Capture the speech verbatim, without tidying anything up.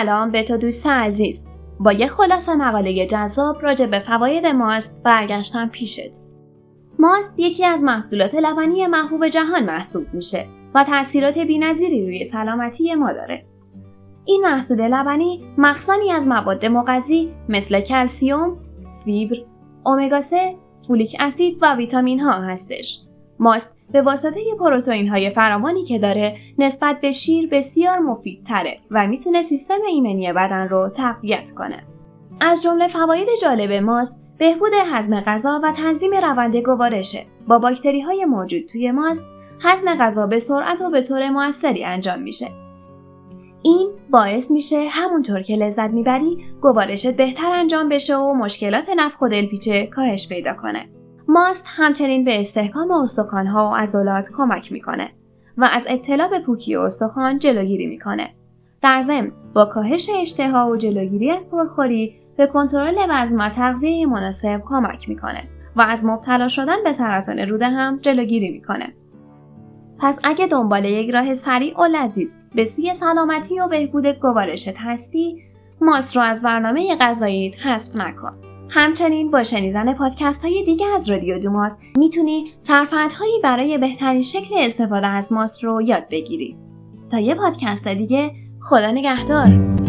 سلام به تو دوست عزیز. با یه خلاصه مقاله جذاب راجع به فواید ماست برگشتم پیشت. ماست یکی از محصولات لبنی محبوب جهان محسوب میشه و تأثیرات بی‌نظیری روی سلامتی ما داره. این محصول لبنی مخزنی از مواد مغذی مثل کلسیم، فیبر، امگا سه، فولیک اسید و ویتامین ها هستش. ماست به واسطه پروتئین های فراوانی که داره نسبت به شیر بسیار مفیدتره و میتونه سیستم ایمنی بدن رو تقویت کنه. از جمله فواید جالب ماست بهبود هضم غذا و تنظیم روند گوارشه. با باکتری های موجود توی ماست هضم غذا به سرعت و به طور موثری انجام میشه. این باعث میشه همونطور که لذت میبری گوارشت بهتر انجام بشه و مشکلات نفخ و دلپیچه کاهش پیدا کنه. ماست همچنین به استحکام استخوان‌ها و عضلات کمک میکنه و از ابتلا به پوکی استخوان جلوگیری میکنه. در ضمن با کاهش اشتها و جلوگیری از پرخوری به کنترل وزن و تغذیه مناسب کمک میکنه و از مبتلا شدن به سرطان روده هم جلوگیری میکنه. پس اگه دنبال یک راه سریع و لذیذ به سوی سلامتی و بهبود گوارشت هستی، ماست رو از برنامه غذاییت حذف نکن. همچنین با شنیدن پادکست های دیگه از رادیو دوماست میتونی ترفندهایی برای بهترین شکل استفاده از ماست رو یاد بگیری. تا یه پادکست دیگه، خدا نگهدار.